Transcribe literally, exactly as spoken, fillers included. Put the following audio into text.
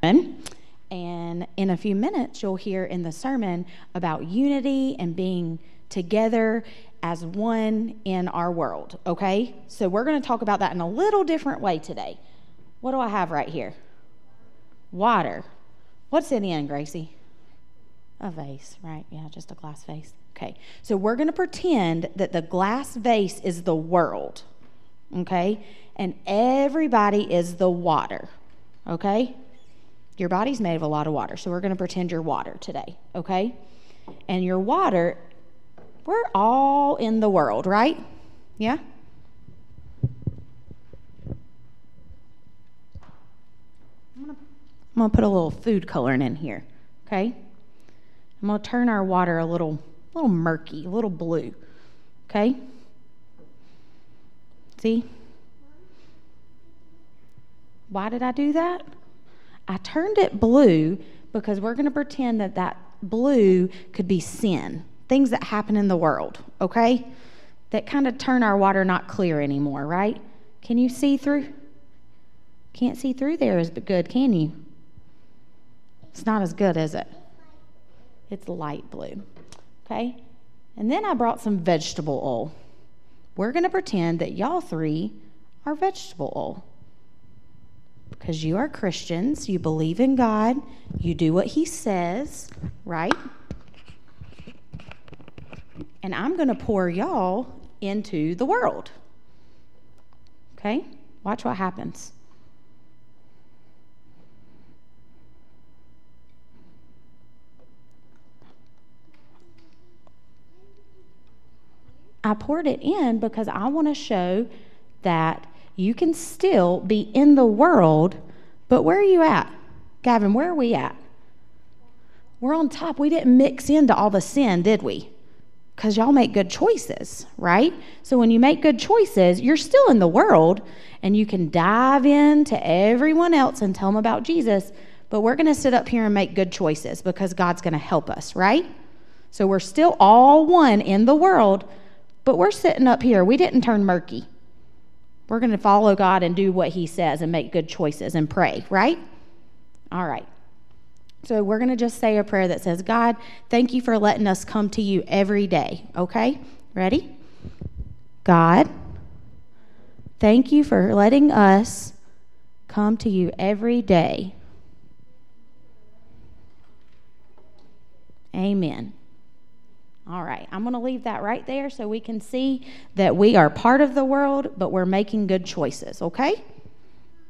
sermon. And in a few minutes, you'll hear in the sermon about unity and being together as one in our world, okay? So we're going to talk about that in a little different way today. What do I have right here? Water. What's it in, Gracie? A vase, right? Yeah, just a glass vase. Okay, so we're going to pretend that the glass vase is the world, okay? And everybody is the water, okay? Your body's made of a lot of water, so we're going to pretend you're water today, okay? And your water, we're all in the world, right? Yeah? I'm going to I'm going to put a little food coloring in here, okay? I'm going to turn our water a little, little murky, a little blue, okay? See? Why did I do that? I turned it blue because we're going to pretend that that blue could be sin, things that happen in the world, okay? That kind of turn our water not clear anymore, right? Can you see through? Can't see through there as good, can you? It's not as good, is it? It's light blue, okay? And then I brought some vegetable oil. We're going to pretend that y'all three are vegetable oil. Because you are Christians, you believe in God, you do what He says, right? And I'm going to pour y'all into the world. Okay? Watch what happens. I poured it in because I want to show that you can still be in the world, but where are you at? Gavin, where are we at? We're on top. We didn't mix into all the sin, did we? Because y'all make good choices, right? So when you make good choices, you're still in the world, and you can dive into everyone else and tell them about Jesus, but we're going to sit up here and make good choices because God's going to help us, right? So we're still all one in the world, but we're sitting up here. We didn't turn murky. We're going to follow God and do what He says and make good choices and pray, right? All right. So we're going to just say a prayer that says, God, thank you for letting us come to you every day, okay? Ready? God, thank you for letting us come to you every day. Amen. All right, I'm going to leave that right there so we can see that we are part of the world, but we're making good choices, okay?